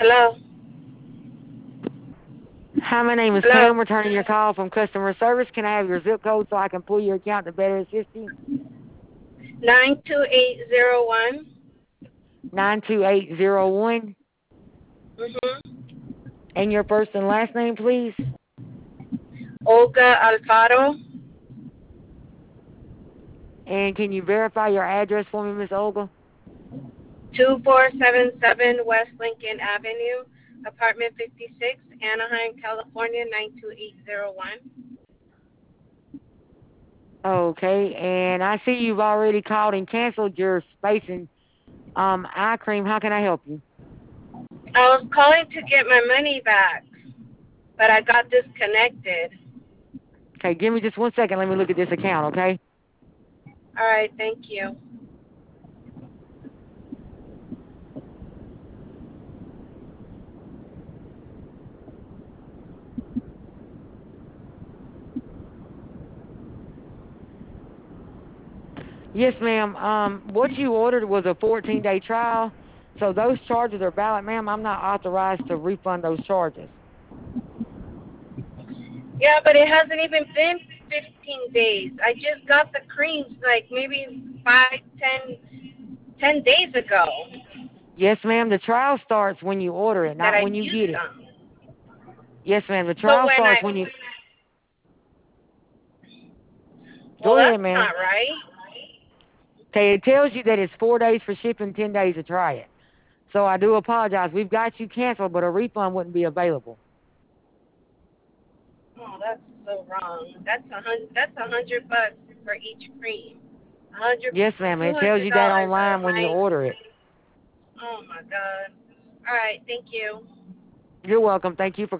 Hello? Hi, my name is Hello? Pam, returning your call from customer service. Can I have your zip code so I can pull your account to better assist you? 92801. 92801. Mm-hmm. And your first and last name, please? Olga Alfaro. And can you verify your address for me, Miss Olga? 2477 West Lincoln Avenue, apartment 56, Anaheim, California, 92801. Okay, and I see you've already called and canceled your space and eye cream. How can I help you? I was calling to get my money back, but I got disconnected. Okay, give me just 1 second. Let me look at this account, okay? All right, thank you. Yes, ma'am. What you ordered was a 14-day trial, so those charges are valid, ma'am. I'm not authorized to refund those charges. Yeah, but it hasn't even been 15 days. I just got the creams like maybe 10 days ago Yes, ma'am. The trial starts when you order it, that not I when you used get it. them. Yes, ma'am. The But trial when starts when you. well, Go ahead, that's ma'am. not right. Okay, it tells you that it's 4 days for shipping, 10 days to try it. So I do apologize. We've got you canceled, but a refund wouldn't be available. Oh, that's so wrong. That's $100 for each cream. A hundred, Yes, ma'am. two It tells hundred you that dollars online of when you my. order it. Oh my God. All right, thank you. You're welcome. Thank you for